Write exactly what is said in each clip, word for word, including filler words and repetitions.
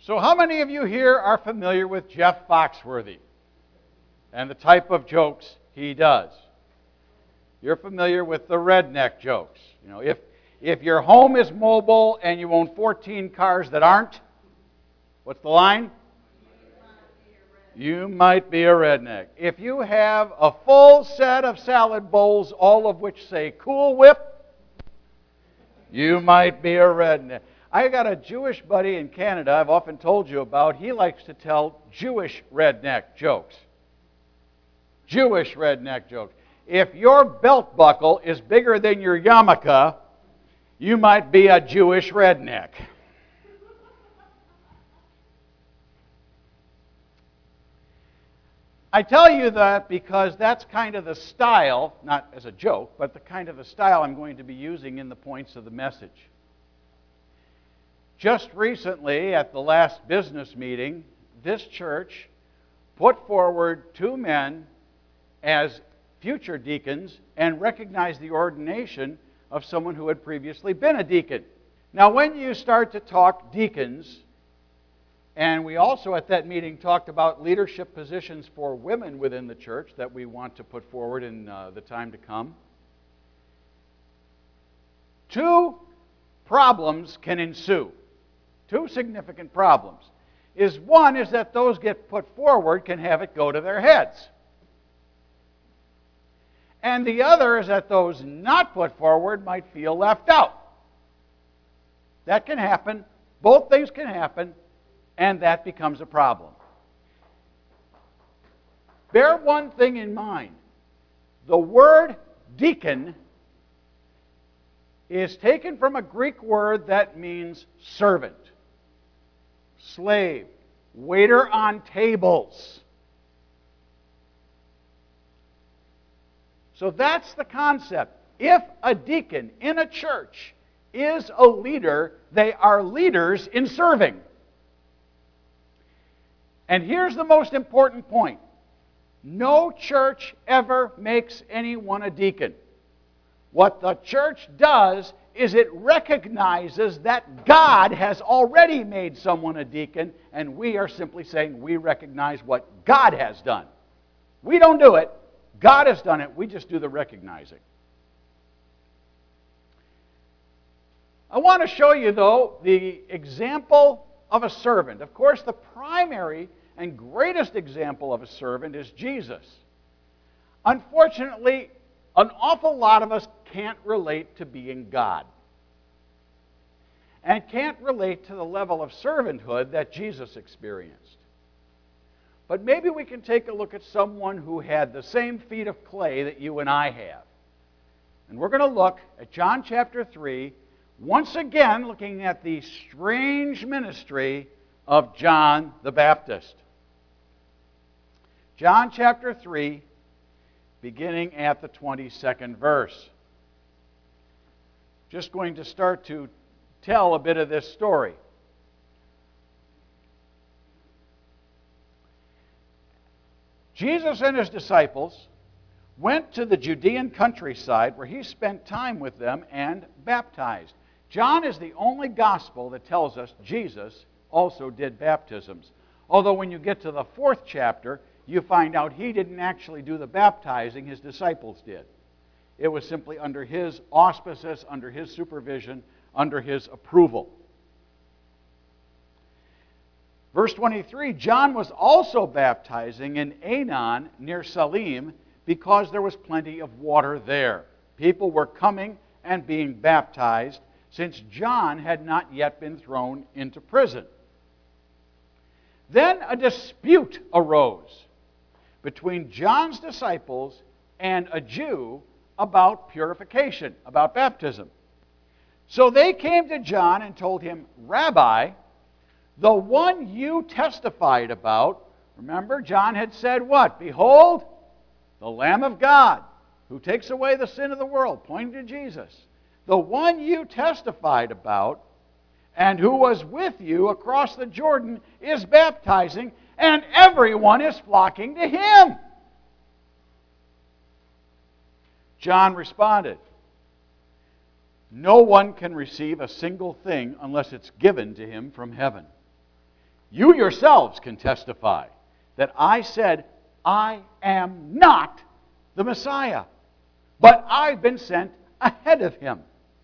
So how many of you here are familiar with Jeff Foxworthy and the type of jokes he does? You're familiar with the redneck jokes. You know, if, if your home is mobile and you own fourteen cars that aren't, what's the line? You might be a redneck. If you have a full set of salad bowls, all of which say Cool Whip, you might be a redneck. I got a Jewish buddy in Canada I've often told you about. He likes to tell Jewish redneck jokes. Jewish redneck jokes. If your belt buckle is bigger than your yarmulke, you might be a Jewish redneck. I tell you that because that's kind of the style, not as a joke, but the kind of the style I'm going to be using in the points of the message. Just recently, at the last business meeting, this church put forward two men as future deacons and recognized the ordination of someone who had previously been a deacon. Now, when you start to talk deacons, and we also at that meeting talked about leadership positions for women within the church that we want to put forward in uh, the time to come, two problems can ensue. Two significant problems. Is one is that those get put forward can have it go to their heads. And the other is that those not put forward might feel left out. That can happen. Both things can happen, and that becomes a problem. Bear one thing in mind. The word deacon is taken from a Greek word that means servant, slave, waiter on tables. So that's the concept. If a deacon in a church is a leader, they are leaders in serving. And here's the most important point. No church ever makes anyone a deacon. What the church does is it recognizes that God has already made someone a deacon, and we are simply saying we recognize what God has done. We don't do it. God has done it. We just do the recognizing. I want to show you, though, the example of a servant. Of course, the primary and greatest example of a servant is Jesus. Unfortunately, an awful lot of us can't relate to being God, and can't relate to the level of servanthood that Jesus experienced. But maybe we can take a look at someone who had the same feet of clay that you and I have. And we're going to look at John chapter three, once again looking at the strange ministry of John the Baptist. John chapter three, beginning at the twenty-second verse. Just going to start to tell a bit of this story. Jesus and his disciples went to the Judean countryside where he spent time with them and baptized. John is the only gospel that tells us Jesus also did baptisms. Although when you get to the fourth chapter, you find out he didn't actually do the baptizing, his disciples did. It was simply under his auspices, under his supervision, under his approval. Verse twenty-three, John was also baptizing in Aenon near Salim because there was plenty of water there. People were coming and being baptized since John had not yet been thrown into prison. Then a dispute arose between John's disciples and a Jew about purification, about baptism. So they came to John and told him, Rabbi, the one you testified about, remember, John had said what? Behold, the Lamb of God, who takes away the sin of the world, pointing to Jesus. The one you testified about, and who was with you across the Jordan, is baptizing, and everyone is flocking to him. John responded, no one can receive a single thing unless it's given to him from heaven. You yourselves can testify that I said, I am not the Messiah, but I've been sent ahead of him.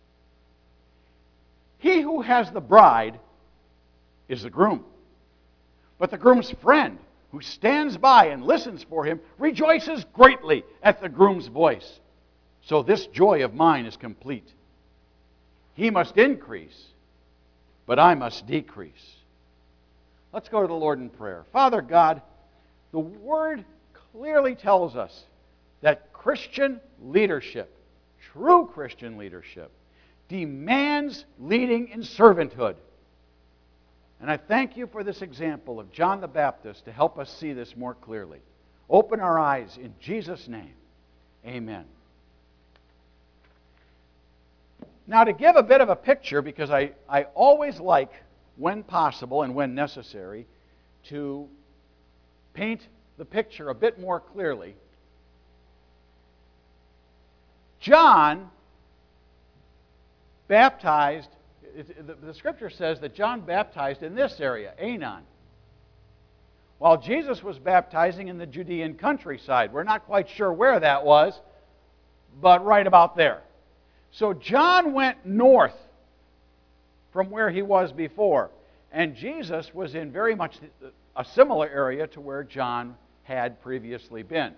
He who has the bride is the groom. But the groom's friend, who stands by and listens for him, rejoices greatly at the groom's voice. So this joy of mine is complete. He must increase, but I must decrease. Let's go to the Lord in prayer. Father God, the Word clearly tells us that Christian leadership, true Christian leadership, demands leading in servanthood. And I thank you for this example of John the Baptist to help us see this more clearly. Open our eyes in Jesus' name. Amen. Now, to give a bit of a picture, because I, I always like, when possible and when necessary, to paint the picture a bit more clearly. John baptized, it, the, the scripture says that John baptized in this area, Aenon, while Jesus was baptizing in the Judean countryside. We're not quite sure where that was, but right about there. So John went north from where he was before, and Jesus was in very much a similar area to where John had previously been.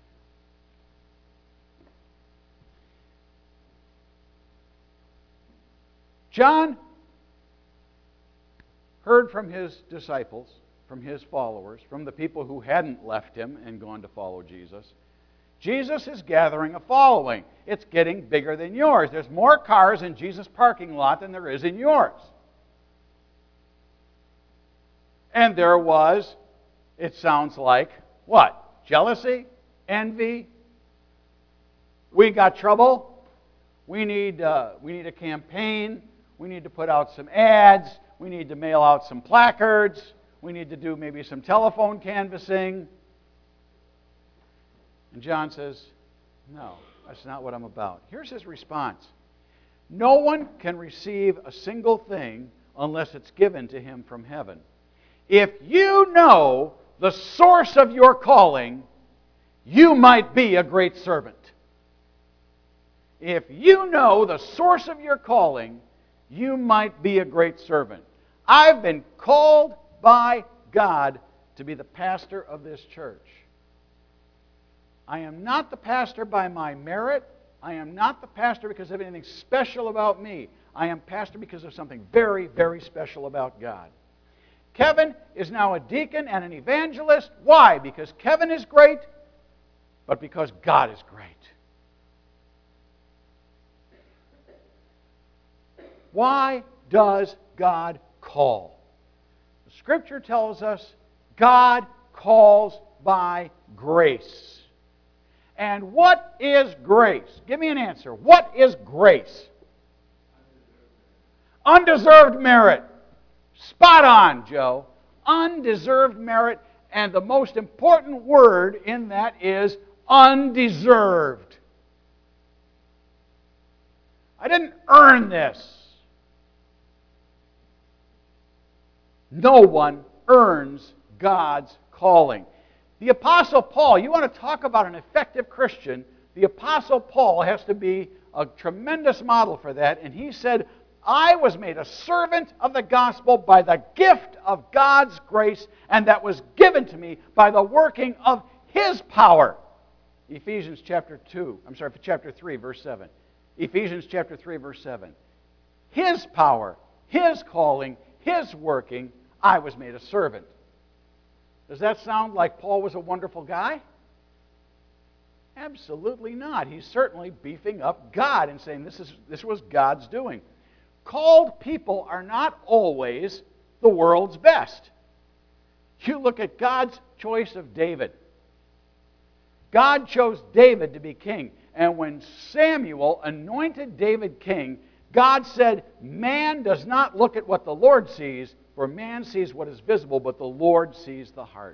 John heard from his disciples, from his followers, from the people who hadn't left him and gone to follow Jesus. Jesus is gathering a following. It's getting bigger than yours. There's more cars in Jesus' parking lot than there is in yours. And there was, it sounds like, what? Jealousy? Envy? We got trouble? We need, uh, we need a campaign. We need to put out some ads. We need to mail out some placards. We need to do maybe some telephone canvassing. And John says, no, that's not what I'm about. Here's his response. No one can receive a single thing unless it's given to him from heaven. If you know the source of your calling, you might be a great servant. If you know the source of your calling, you might be a great servant. I've been called by God to be the pastor of this church. I am not the pastor by my merit. I am not the pastor because of anything special about me. I am pastor because of something very, very special about God. Kevin is now a deacon and an evangelist. Why? Because Kevin is great, but because God is great. Why does God call? The Scripture tells us God calls by grace. And what is grace? Give me an answer. What is grace? Undeserved merit. Spot on, Joe. Undeserved merit. And the most important word in that is undeserved. I didn't earn this. No one earns God's calling. The Apostle Paul, you want to talk about an effective Christian, the Apostle Paul has to be a tremendous model for that. And he said, I was made a servant of the gospel by the gift of God's grace, and that was given to me by the working of His power. Ephesians chapter two, I'm sorry, chapter three, verse seven. Ephesians chapter three, verse seven. His power, His calling, His working, I was made a servant. Does that sound like Paul was a wonderful guy? Absolutely not. He's certainly beefing up God and saying this is this was God's doing. Called people are not always the world's best. You look at God's choice of David. God chose David to be king. And when Samuel anointed David king, God said, man does not look at what the Lord sees, for man sees what is visible, but the Lord sees the heart.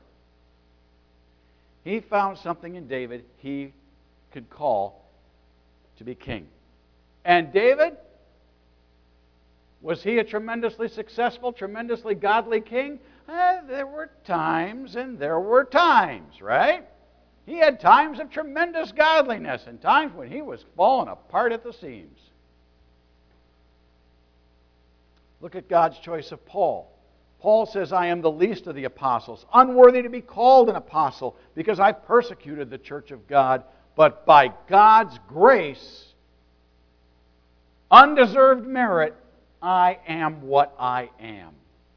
He found something in David he could call to be king. And David, Was he a tremendously successful, tremendously godly king? Eh, there were times and there were times, right? He had times of tremendous godliness and times when he was falling apart at the seams. Look at God's choice of Paul. Paul says, I am the least of the apostles, unworthy to be called an apostle, because I persecuted the church of God. But by God's grace, undeserved merit, I am what I am.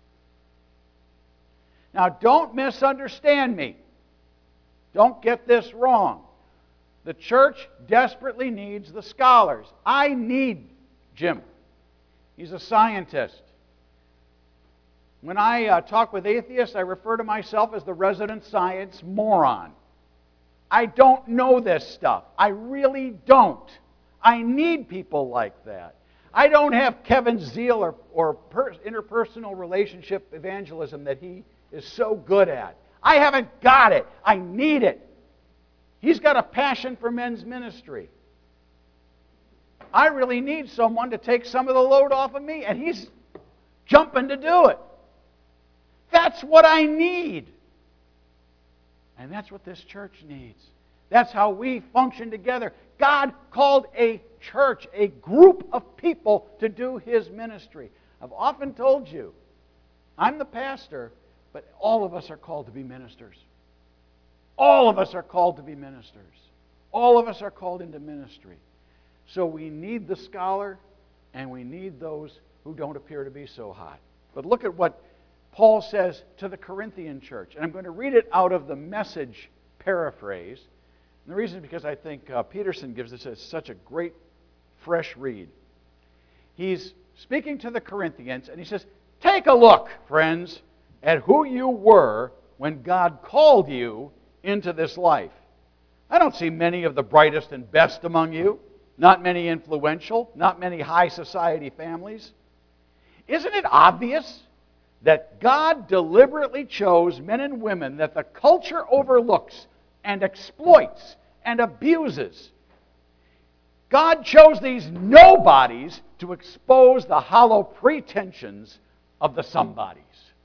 Now, don't misunderstand me. Don't get this wrong. The church desperately needs the scholars. I need Jim. He's a scientist. When I uh, talk with atheists, I refer to myself as the resident science moron. I don't know this stuff. I really don't. I need people like that. I don't have Kevin's zeal or, or per, interpersonal relationship evangelism that he is so good at. I haven't got it. I need it. He's got a passion for men's ministry. I really need someone to take some of the load off of me, and he's jumping to do it. That's what I need. And that's what this church needs. That's how we function together. God called a church, a group of people to do His ministry. I've often told you, I'm the pastor, but all of us are called to be ministers. All of us are called to be ministers. All of us are called into ministry. So we need the scholar, and we need those who don't appear to be so hot. But look at what Paul says to the Corinthian church. And I'm going to read it out of the Message paraphrase. And the reason is because I think uh, Peterson gives this as such a great, fresh read. He's speaking to the Corinthians, and he says, take a look, friends, at who you were when God called you into this life. I don't see many of the brightest and best among you, not many influential, not many high society families. Isn't it obvious that God deliberately chose men and women that the culture overlooks and exploits and abuses? God chose these nobodies to expose the hollow pretensions of the somebodies.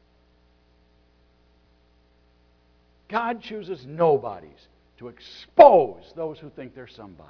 God chooses nobodies to expose those who think they're somebody.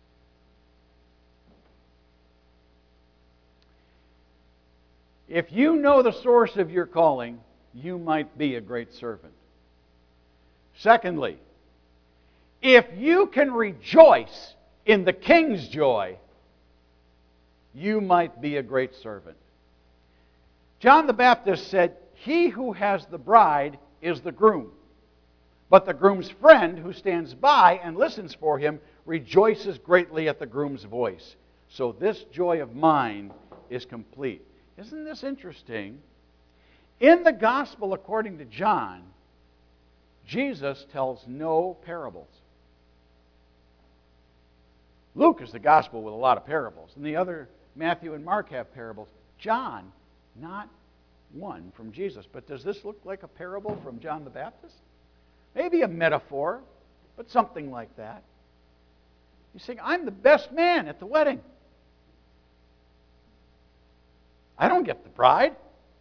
If you know the source of your calling, you might be a great servant. Secondly, if you can rejoice in the King's joy, you might be a great servant. John the Baptist said, he who has the bride is the groom. But the groom's friend who stands by and listens for him rejoices greatly at the groom's voice. So this joy of mine is complete. Isn't this interesting? In the gospel according to John, Jesus tells no parables. Luke is the gospel with a lot of parables, and the other, Matthew and Mark, have parables. John, not one from Jesus. But does this look like a parable from John the Baptist? Maybe a metaphor, but something like that. He's saying, I'm the best man at the wedding. I don't get the bride.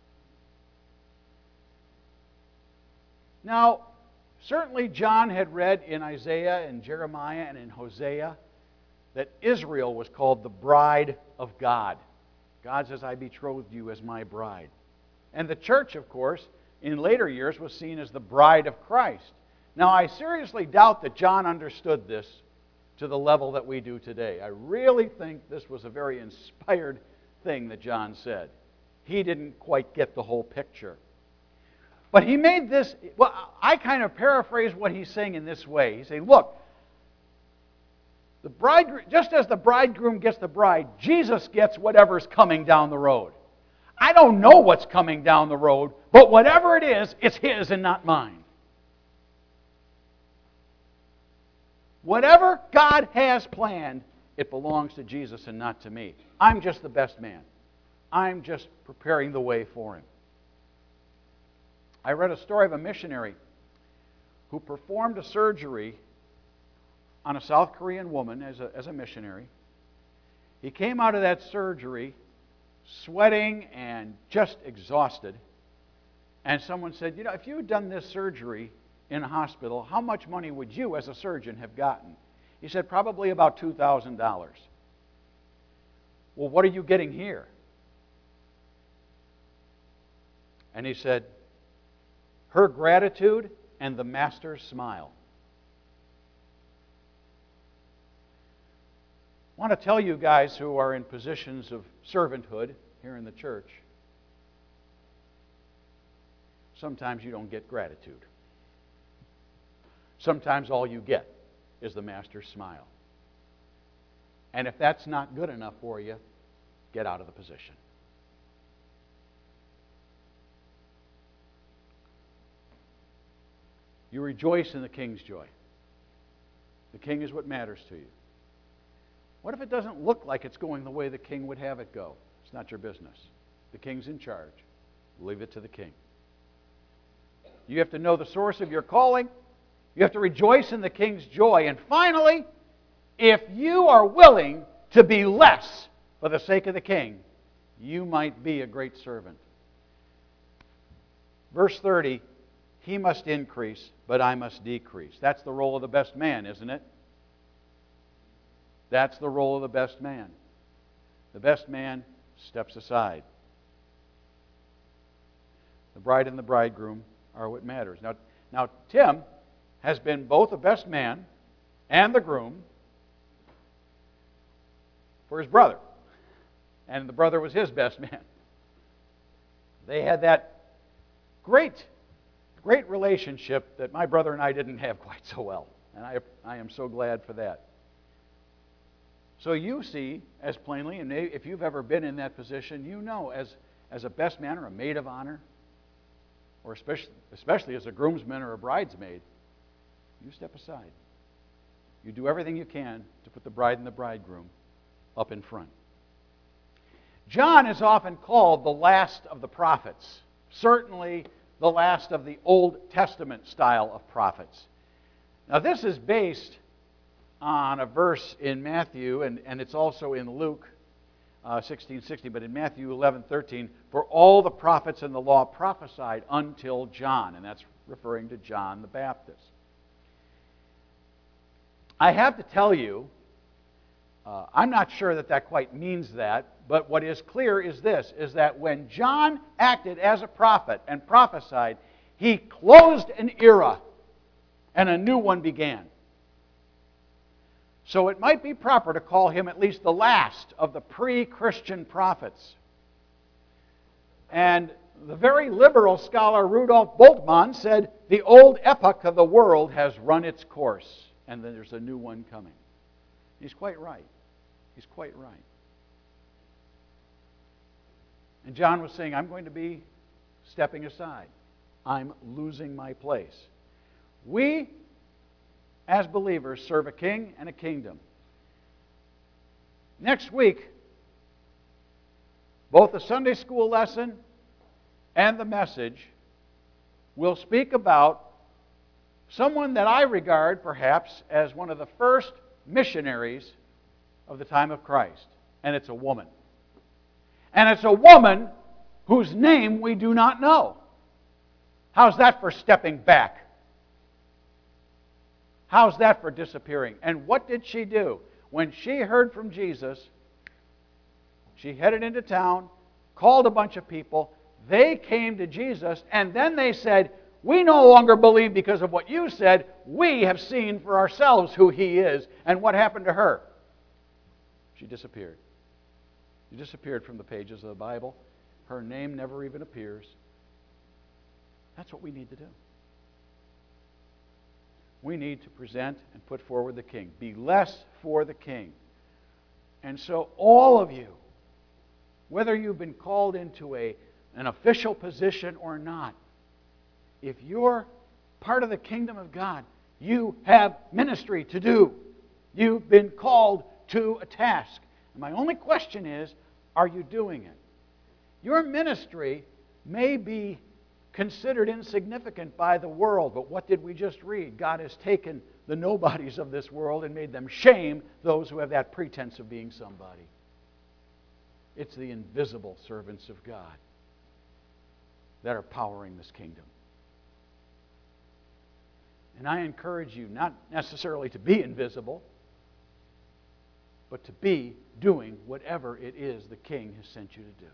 Now, certainly John had read in Isaiah and Jeremiah and in Hosea that Israel was called the bride of God. God says, I betrothed you as my bride. And the church, of course, in later years was seen as the bride of Christ. Now, I seriously doubt that John understood this to the level that we do today. I really think this was a very inspired thing that John said. He didn't quite get the whole picture. But he made this, well, I kind of paraphrase what he's saying in this way. He's saying, look, the bridegroom, just as the bridegroom gets the bride, Jesus gets whatever's coming down the road. I don't know what's coming down the road, but whatever it is, it's his and not mine. Whatever God has planned, it belongs to Jesus and not to me. I'm just the best man. I'm just preparing the way for him. I read a story of a missionary who performed a surgery on a South Korean woman as a, as a missionary. He came out of that surgery sweating and just exhausted. And someone said, you know, if you had done this surgery in a hospital, how much money would you as a surgeon have gotten? He said, probably about two thousand dollars. Well, what are you getting here? And he said, her gratitude and the master's smile. I want to tell you guys who are in positions of servanthood here in the church, sometimes you don't get gratitude. Sometimes all you get is the master's smile. And if that's not good enough for you, get out of the position. You rejoice in the King's joy. The King is what matters to you. What if it doesn't look like it's going the way the King would have it go? It's not your business. The King's in charge. Leave it to the King. You have to know the source of your calling. You have to rejoice in the King's joy. And finally, if you are willing to be less for the sake of the King, you might be a great servant. Verse thirty, he must increase, but I must decrease. That's the role of the best man, isn't it? That's the role of the best man. The best man steps aside. The bride and the bridegroom are what matters. Now, now Tim has been both the best man and the groom for his brother. And the brother was his best man. They had that great, great relationship that my brother and I didn't have quite so well. And I, I am so glad for that. So you see, as plainly, and if you've ever been in that position, you know, as, as a best man or a maid of honor, or especially, especially as a groomsman or a bridesmaid, you step aside. You do everything you can to put the bride and the bridegroom up in front. John is often called the last of the prophets, certainly the last of the Old Testament style of prophets. Now this is based on a verse in Matthew, and, and it's also in Luke uh, sixteen sixty, but in Matthew eleven thirteen, for all the prophets in the law prophesied until John, and that's referring to John the Baptist. I have to tell you, uh, I'm not sure that that quite means that, but what is clear is this, is that when John acted as a prophet and prophesied, he closed an era and a new one began. So it might be proper to call him at least the last of the pre-Christian prophets. And the very liberal scholar Rudolf Bultmann said, the old epoch of the world has run its course, and then there's a new one coming. He's quite right. He's quite right. And John was saying, I'm going to be stepping aside. I'm losing my place. We, as believers, serve a king and a kingdom. Next week, both the Sunday school lesson and the message will speak about someone that I regard perhaps as one of the first missionaries of the time of Christ. And it's a woman. And it's a woman whose name we do not know. How's that for stepping back? How's that for disappearing? And what did she do? When she heard from Jesus, she headed into town, called a bunch of people. They came to Jesus, and then they said, we no longer believe because of what you said. We have seen for ourselves who He is. And what happened to her? She disappeared. She disappeared from the pages of the Bible. Her name never even appears. That's what we need to do. We need to present and put forward the King. Be less for the King. And so all of you, whether you've been called into a, an official position or not, if you're part of the kingdom of God, you have ministry to do. You've been called to a task. And my only question is, are you doing it? Your ministry may be considered insignificant by the world, but what did we just read? God has taken the nobodies of this world and made them shame those who have that pretense of being somebody. It's the invisible servants of God that are powering this kingdom. And I encourage you not necessarily to be invisible, but to be doing whatever it is the King has sent you to do.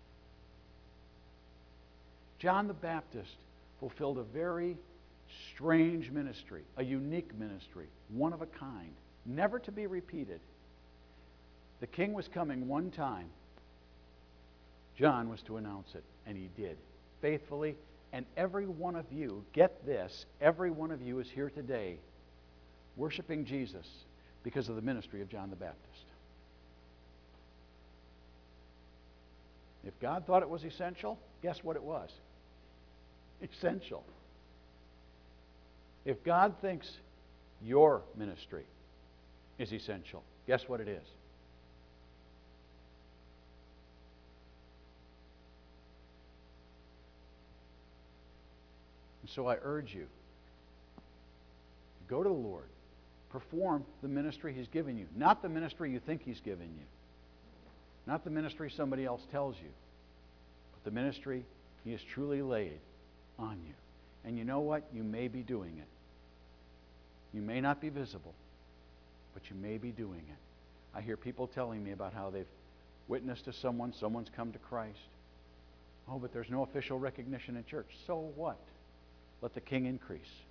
John the Baptist fulfilled a very strange ministry, a unique ministry, one of a kind, never to be repeated. The King was coming one time. John was to announce it, and he did, faithfully. And every one of you, get this, every one of you is here today worshiping Jesus because of the ministry of John the Baptist. If God thought it was essential, guess what it was? Essential. If God thinks your ministry is essential, guess what it is? And so I urge you, go to the Lord. Perform the ministry He's given you. Not the ministry you think He's given you. Not the ministry somebody else tells you. But the ministry He has truly laid on you. And you know what? You may be doing it. You may not be visible, but you may be doing it. I hear people telling me about how they've witnessed to someone, someone's come to Christ. Oh, but there's no official recognition in church. So what? Let the King increase.